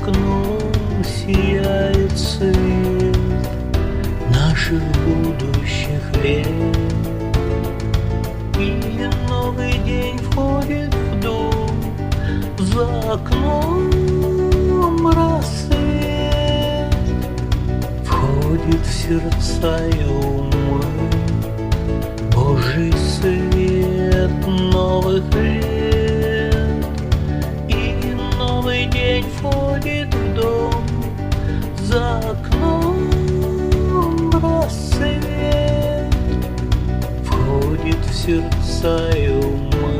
окном сияет свет наших будущих лет. И новый день входит в дом, за окном рассвет. Входит в сердца и умы Божий свет новых лет. И новый день входит в дом, за окном рассвет. Входит в сердца и умы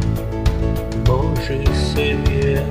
Божий свет.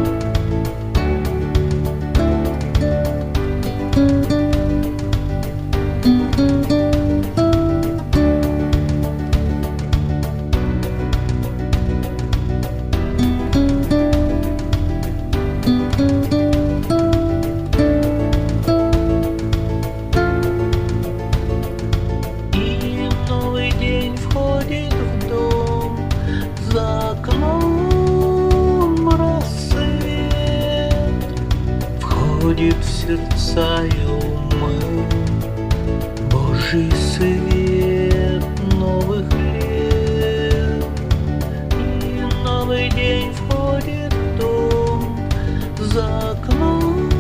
За окном рассвет. Входит в сердца и умы Божий свет новых лет. И новый день входит в дом, за окном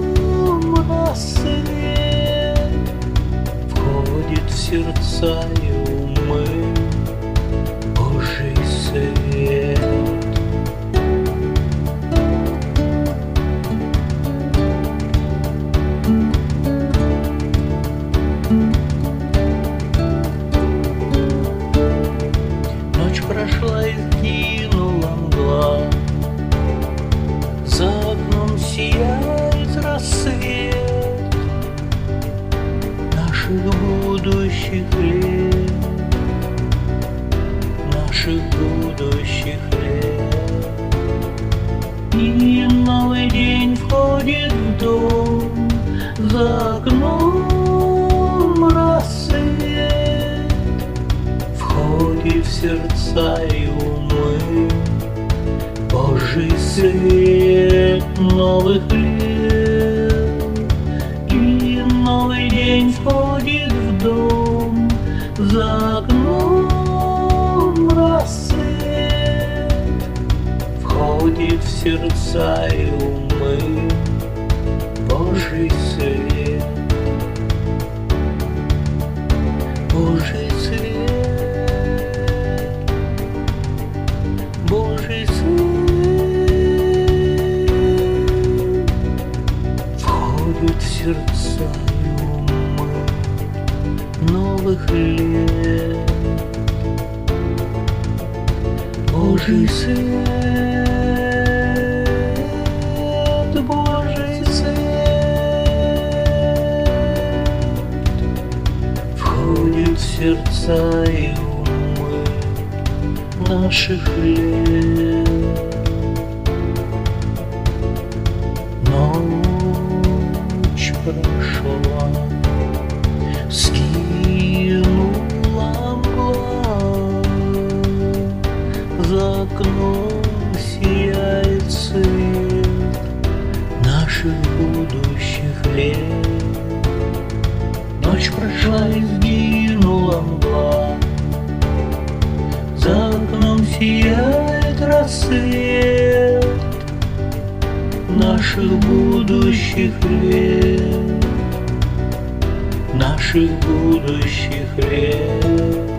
рассвет. Входит в сердца и умы Божий свет. Ночь прошла и сгинула мгла, за окном сияет рассвет наших будущих лет. Наших будущих лет. И новый день входит в дом, за окном рассвет. Входит в сердца и умы Божий свет новых лет. И новый день входит в дом, за окном рассвет. Входит в сердца и умы Божий свет. Божий свет, Божий свет. Входит в сердца и умы новых лет. Божий свет, Божий свет. Входит в сердца и умы наших лет. Ночь прошла, скинула мгла, за окном сияет свет наших будущих лет. Ночь прошла и сгинула мгла, за окном сияет рассвет наших будущих лет. Наших будущих лет.